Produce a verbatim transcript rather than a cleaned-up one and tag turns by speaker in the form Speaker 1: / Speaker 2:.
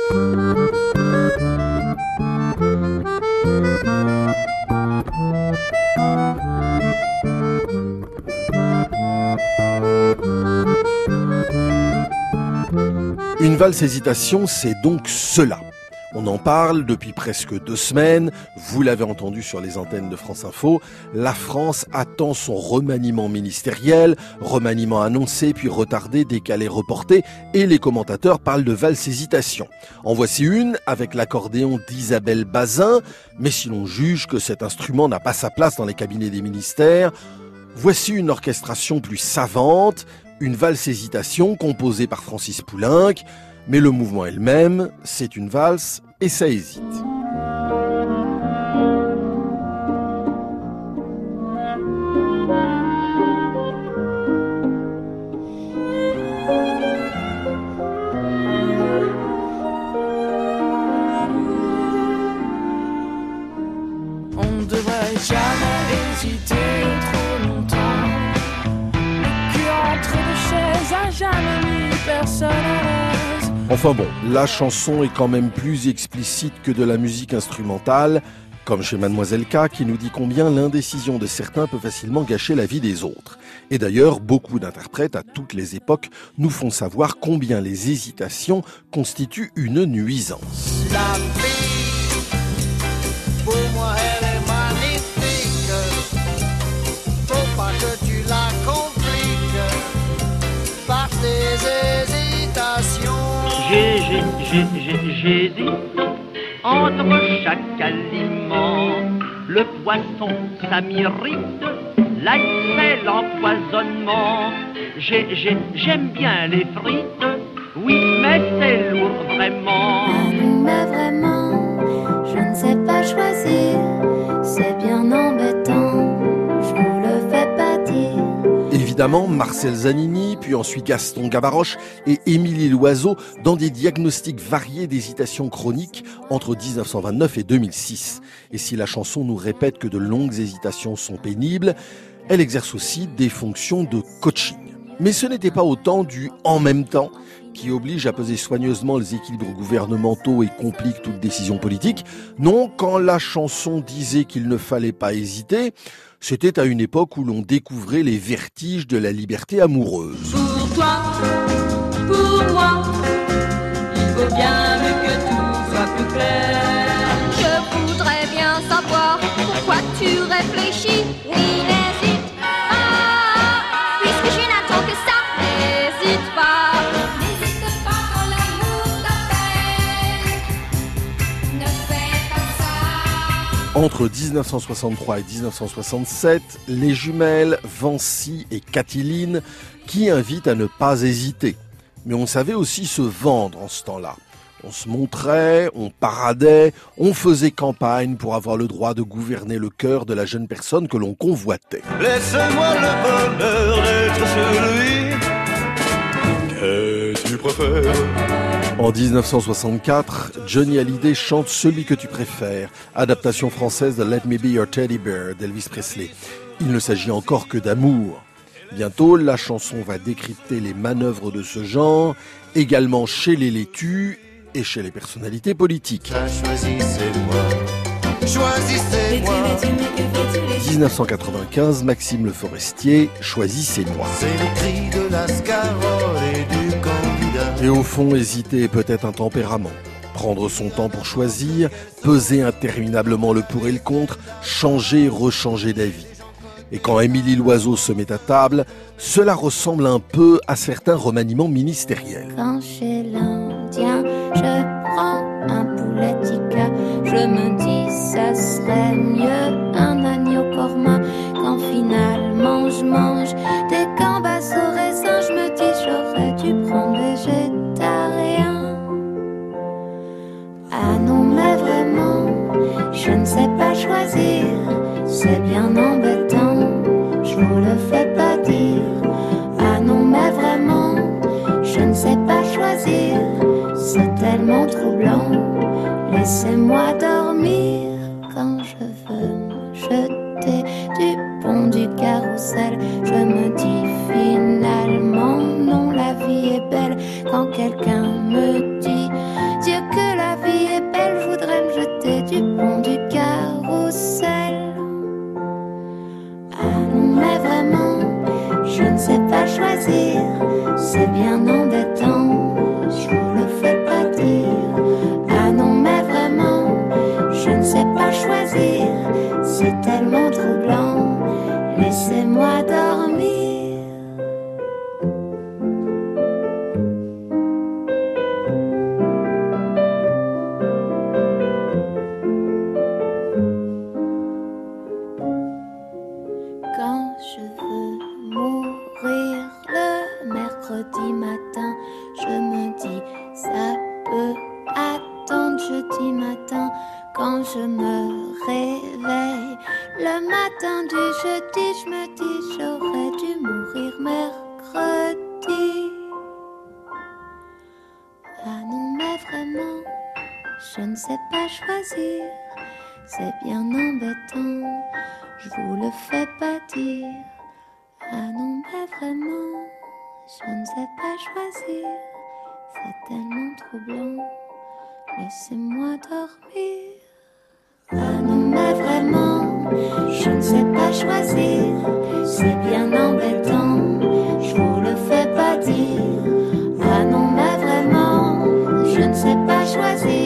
Speaker 1: Une valse hésitation, c'est donc cela. On en parle depuis presque deux semaines, vous l'avez entendu sur les antennes de France Info, la France attend son remaniement ministériel, remaniement annoncé puis retardé, décalé, reporté, et les commentateurs parlent de valse hésitation. En voici une avec l'accordéon d'Isabelle Bazin, mais si l'on juge que cet instrument n'a pas sa place dans les cabinets des ministères, voici une orchestration plus savante, une valse hésitation composée par Francis Poulenc, mais le mouvement est le même, c'est une valse et ça hésite.
Speaker 2: On ne devrait jamais hésiter trop longtemps. Le cul entre deux chaises a jamais mis personne à l'aise.
Speaker 1: Enfin bon, la chanson est quand même plus explicite que de la musique instrumentale, comme chez Mademoiselle K qui nous dit combien l'indécision de certains peut facilement gâcher la vie des autres. Et d'ailleurs, beaucoup d'interprètes à toutes les époques nous font savoir combien les hésitations constituent une nuisance.
Speaker 3: La vie, pour moi elle est magnifique. Faut pas que tu la compliques par tes hésitations.
Speaker 4: J'ai, j'ai, j'ai, j'ai, j'hésite entre chaque aliment. Le poisson, ça m'irrite, l'ail, c'est l'empoisonnement. J'ai, j'ai, j'aime bien les frites, oui, mais c'est lourd vraiment.
Speaker 5: Mais vraiment, je ne sais pas choisir, c'est bien embêtant, je vous le fais pas dire.
Speaker 1: Évidemment, Marcel Zanini, puis ensuite Gaston Gavaroche et Émilie Loiseau dans des diagnostics variés d'hésitation chronique entre dix-neuf cent vingt-neuf et deux mille six. Et si la chanson nous répète que de longues hésitations sont pénibles, elle exerce aussi des fonctions de coaching. Mais ce n'était pas autant du « en même temps » qui oblige à peser soigneusement les équilibres gouvernementaux et complique toute décision politique. Non, quand la chanson disait qu'il ne fallait pas hésiter, c'était à une époque où l'on découvrait les vertiges de la liberté amoureuse.
Speaker 6: Pour toi, pour moi, il vaut bien mieux que tout soit plus clair.
Speaker 5: Je voudrais bien savoir pourquoi tu réfléchis. Oui, n'hésite pas, puisque je n'attends que ça. N'hésite pas, n'hésite pas quand l'amour t'appelle. Ne fais pas ça.
Speaker 1: Entre dix-neuf cent soixante-trois et dix-neuf cent soixante-sept, les jumelles Vancy et Catiline qui invitent à ne pas hésiter. Mais on savait aussi se vendre en ce temps-là. On se montrait, on paradait, on faisait campagne pour avoir le droit de gouverner le cœur de la jeune personne que l'on convoitait.
Speaker 7: Laisse-moi le bonheur d'être celui que tu préfères.
Speaker 1: En dix-neuf cent soixante-quatre, Johnny Hallyday chante Celui que tu préfères, adaptation française de Let Me Be Your Teddy Bear d'Elvis Presley. Il ne s'agit encore que d'amour. Bientôt, la chanson va décrypter les manœuvres de ce genre, également chez les laitues et chez les personnalités politiques.
Speaker 3: Choisissez-moi, choisissez-moi.
Speaker 1: dix-neuf cent quatre-vingt-quinze, Maxime Le Forestier, Choisissez-moi.
Speaker 3: C'est le cri de la scarole et du candidat.
Speaker 1: Et au fond, hésiter est peut-être un tempérament. Prendre son temps pour choisir, peser interminablement le pour et le contre, changer et rechanger d'avis. Et quand Émilie Loiseau se met à table, cela ressemble un peu à certains remaniements ministériels.
Speaker 5: Quand chez l'Indien, je prends un poulet tikka, je me dis ça serait mieux un agneau korma. Quand finalement je mange des gambas au raisin, je me dis j'aurais dû prendre végétarien. Ah non mais vraiment, je ne sais pas choisir, c'est bien embêtant, je vous le fais pas dire. Ah non mais vraiment, je ne sais pas choisir, c'est tellement troublant, laissez-moi dormir. Quand je veux me jeter du pont du carrousel, je me dis finalement non, la vie est belle. Quand quelqu'un me dit Dieu que jeudi matin quand je me réveille. Le matin du jeudi, je me dis j'aurais dû mourir mercredi. Ah non mais vraiment, je ne sais pas choisir. C'est bien embêtant, je vous le fais pas dire. Ah non mais vraiment, je ne sais pas choisir. C'est tellement troublant, laissez-moi dormir. Ah non mais vraiment, je ne sais pas choisir. C'est bien embêtant, je vous le fais pas dire. Ah non mais vraiment, je ne sais pas choisir.